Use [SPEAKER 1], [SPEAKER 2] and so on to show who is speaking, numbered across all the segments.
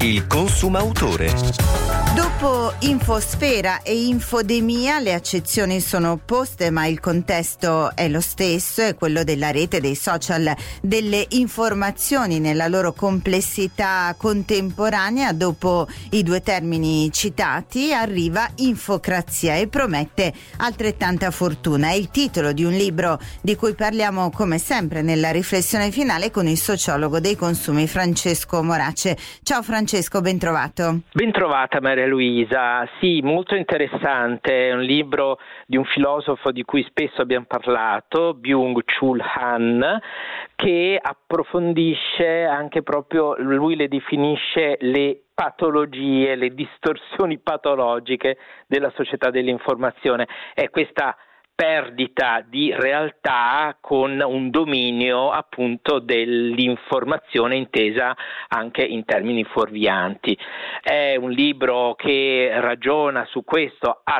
[SPEAKER 1] Il consumautore.
[SPEAKER 2] Dopo infosfera e infodemia le accezioni sono opposte, ma il contesto è lo stesso, è quello della rete, dei social, delle informazioni nella loro complessità contemporanea. Dopo i due termini citati arriva infocrazia e promette altrettanta fortuna. È il titolo di un libro di cui parliamo come sempre nella riflessione finale con il sociologo dei consumi Francesco Morace. Ciao Francesco, ben trovato.
[SPEAKER 3] Ben trovata Maria Luisa, sì, molto interessante, è un libro di un filosofo di cui spesso abbiamo parlato, Byung-Chul Han, che approfondisce anche proprio, lui le definisce le patologie, le distorsioni patologiche della società dell'informazione. È questa perdita di realtà con un dominio appunto dell'informazione intesa anche in termini fuorvianti. È un libro che ragiona su questo a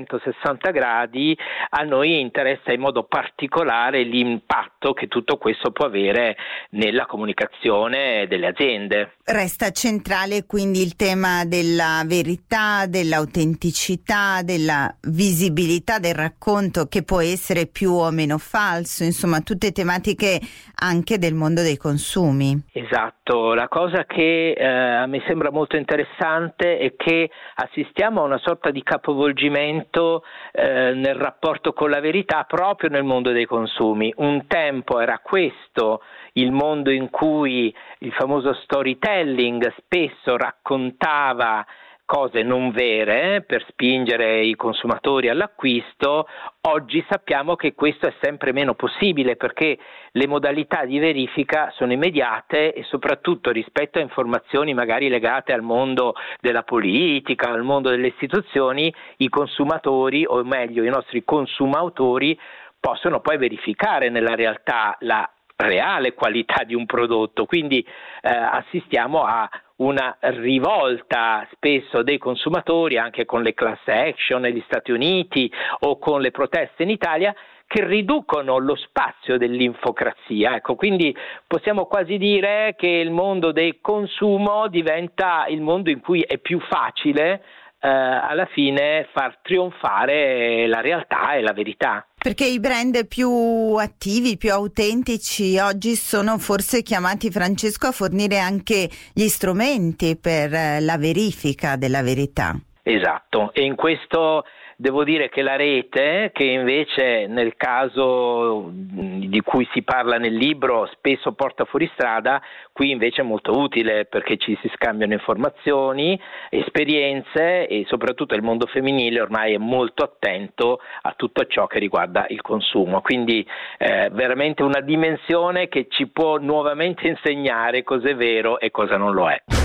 [SPEAKER 3] 360 gradi. A noi interessa in modo particolare l'impatto che tutto questo può avere nella comunicazione delle aziende.
[SPEAKER 2] Resta centrale quindi il tema della verità, dell'autenticità, della visibilità del racconto, che può essere più o meno falso, insomma tutte tematiche anche del mondo dei consumi.
[SPEAKER 3] Esatto, la cosa che a me sembra molto interessante è che assistiamo a una sorta di capovolgimento nel rapporto con la verità proprio nel mondo dei consumi. Un tempo era questo il mondo in cui il famoso storytelling spesso raccontava cose non vere per spingere i consumatori all'acquisto. Oggi sappiamo che questo è sempre meno possibile perché le modalità di verifica sono immediate e soprattutto rispetto a informazioni magari legate al mondo della politica, al mondo delle istituzioni, i consumatori, o meglio i nostri consumautori, possono poi verificare nella realtà la reale qualità di un prodotto, quindi assistiamo a una rivolta spesso dei consumatori anche con le class action negli Stati Uniti o con le proteste in Italia che riducono lo spazio dell'infocrazia. Ecco, quindi possiamo quasi dire che il mondo del consumo diventa il mondo in cui è più facile alla fine far trionfare la realtà e la verità.
[SPEAKER 2] Perché i brand più attivi, più autentici oggi sono forse chiamati, Francesco, a fornire anche gli strumenti per la verifica della verità.
[SPEAKER 3] Esatto, e in questo devo dire che la rete, che invece nel caso di cui si parla nel libro spesso porta fuori strada, qui invece è molto utile perché ci si scambiano informazioni, esperienze e soprattutto il mondo femminile ormai è molto attento a tutto ciò che riguarda il consumo. Quindi veramente una dimensione che ci può nuovamente insegnare cosa è vero e cosa non lo è.